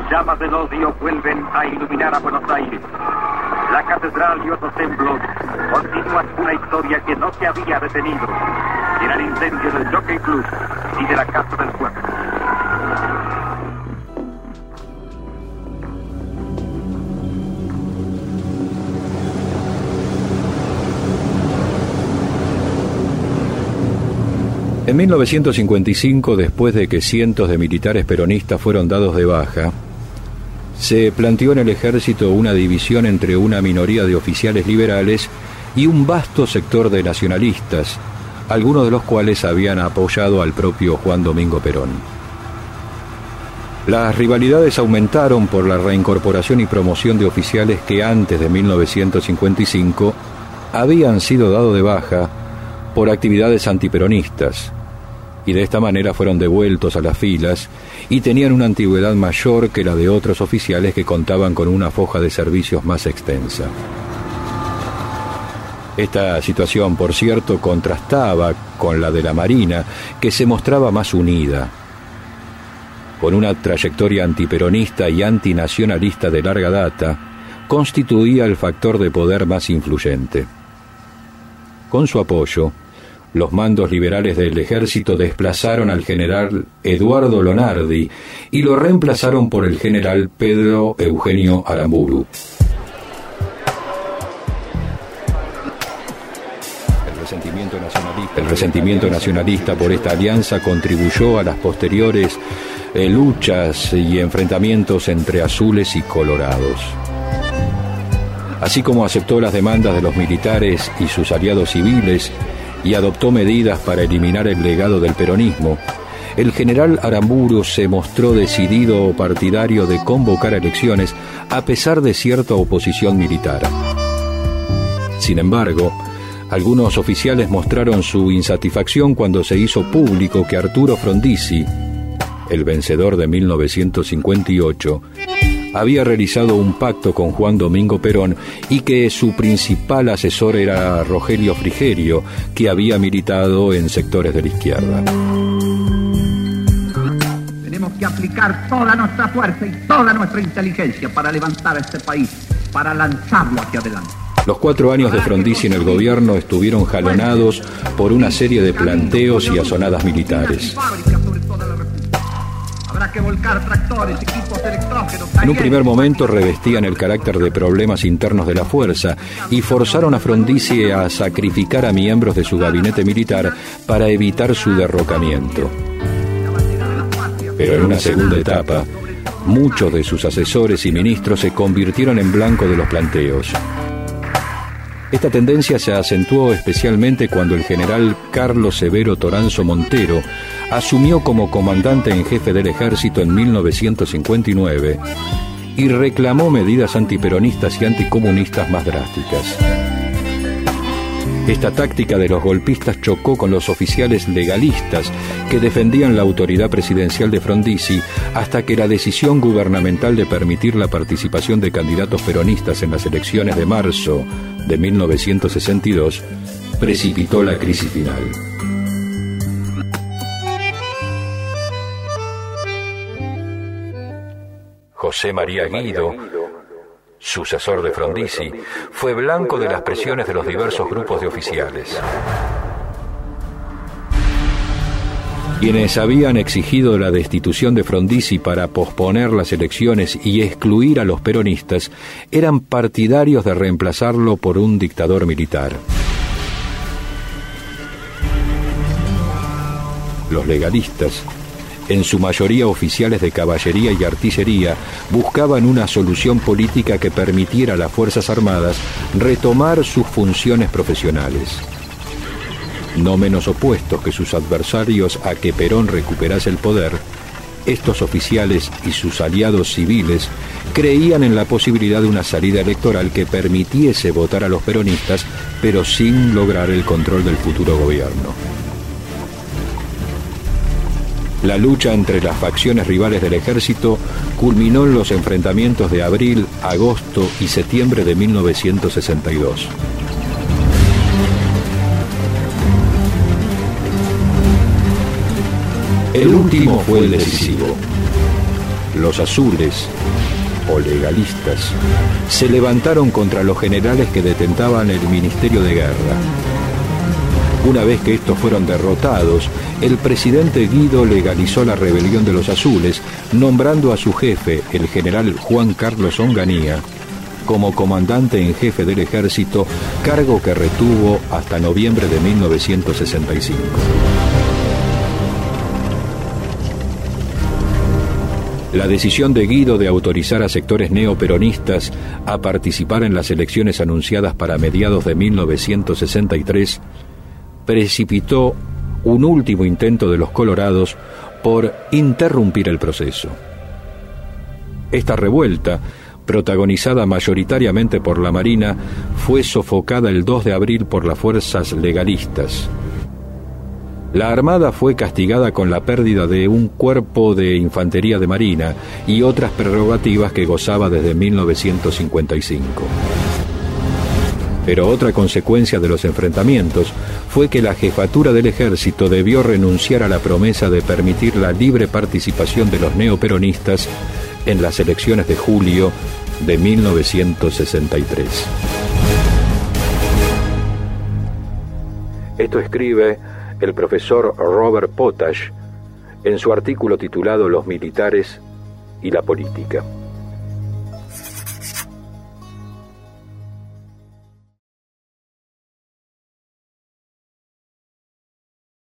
llamas del odio vuelven a iluminar a Buenos Aires. La catedral y otros templos continúan una historia que no se había detenido. Era el incendio del Jockey Club y de la Casa del Pueblo. En 1955, después de que cientos de militares peronistas fueron dados de baja, se planteó en el ejército una división entre una minoría de oficiales liberales y un vasto sector de nacionalistas, algunos de los cuales habían apoyado al propio Juan Domingo Perón. Las rivalidades aumentaron por la reincorporación y promoción de oficiales que antes de 1955 habían sido dados de baja por actividades antiperonistas, y de esta manera fueron devueltos a las filas y tenían una antigüedad mayor que la de otros oficiales que contaban con una foja de servicios más extensa. Esta situación, por cierto, contrastaba con la de la Marina, que se mostraba más unida. Con una trayectoria antiperonista y antinacionalista de larga data, constituía el factor de poder más influyente. Con su apoyo, los mandos liberales del ejército desplazaron al general Eduardo Lonardi y lo reemplazaron por el general Pedro Eugenio Aramburu. El resentimiento nacionalista por esta alianza contribuyó a las posteriores luchas y enfrentamientos entre azules y colorados. Así como aceptó las demandas de los militares y sus aliados civiles y adoptó medidas para eliminar el legado del peronismo, el general Aramburu se mostró decidido partidario de convocar elecciones a pesar de cierta oposición militar. Sin embargo, algunos oficiales mostraron su insatisfacción cuando se hizo público que Arturo Frondizi, el vencedor de 1958, había realizado un pacto con Juan Domingo Perón y que su principal asesor era Rogelio Frigerio, que había militado en sectores de la izquierda. Tenemos que aplicar toda nuestra fuerza y toda nuestra inteligencia para levantar a este país, para lanzarlo hacia adelante. Los 4 años de Frondizi en el gobierno estuvieron jalonados por una serie de planteos y azonadas militares. En un primer momento revestían el carácter de problemas internos de la fuerza y forzaron a Frondizi a sacrificar a miembros de su gabinete militar para evitar su derrocamiento. Pero en una segunda etapa, muchos de sus asesores y ministros se convirtieron en blanco de los planteos. Esta tendencia se acentuó especialmente cuando el general Carlos Severo Toranzo Montero asumió como comandante en jefe del ejército en 1959 y reclamó medidas antiperonistas y anticomunistas más drásticas. Esta táctica de los golpistas chocó con los oficiales legalistas que defendían la autoridad presidencial de Frondizi hasta que la decisión gubernamental de permitir la participación de candidatos peronistas en las elecciones de marzo de 1962 precipitó la crisis final. José María Guido, sucesor de Frondizi, fue blanco de las presiones de los diversos grupos de oficiales. Quienes habían exigido la destitución de Frondizi para posponer las elecciones y excluir a los peronistas eran partidarios de reemplazarlo por un dictador militar. Los legalistas, en su mayoría oficiales de caballería y artillería, buscaban una solución política que permitiera a las Fuerzas Armadas retomar sus funciones profesionales. No menos opuestos que sus adversarios a que Perón recuperase el poder, estos oficiales y sus aliados civiles creían en la posibilidad de una salida electoral que permitiese votar a los peronistas, pero sin lograr el control del futuro gobierno. La lucha entre las facciones rivales del ejército culminó en los enfrentamientos de abril, agosto y septiembre de 1962. El último fue el decisivo. los azules, o legalistas, se levantaron contra los generales que detentaban el Ministerio de Guerra. Una vez que estos fueron derrotados, el presidente Guido legalizó la rebelión de los azules, nombrando a su jefe, el general Juan Carlos Onganía, como comandante en jefe del ejército, cargo que retuvo hasta noviembre de 1965. La decisión de Guido de autorizar a sectores neoperonistas a participar en las elecciones anunciadas para mediados de 1963 precipitó un último intento de los colorados por interrumpir el proceso. Esta revuelta, protagonizada mayoritariamente por la Marina, fue sofocada el 2 de abril por las fuerzas legalistas. La Armada fue castigada con la pérdida de un cuerpo de infantería de Marina y otras prerrogativas que gozaba desde 1955. Pero otra consecuencia de los enfrentamientos fue que la jefatura del ejército debió renunciar a la promesa de permitir la libre participación de los neoperonistas en las elecciones de julio de 1963. Esto escribe el profesor Robert Potash en su artículo titulado Los militares y la política.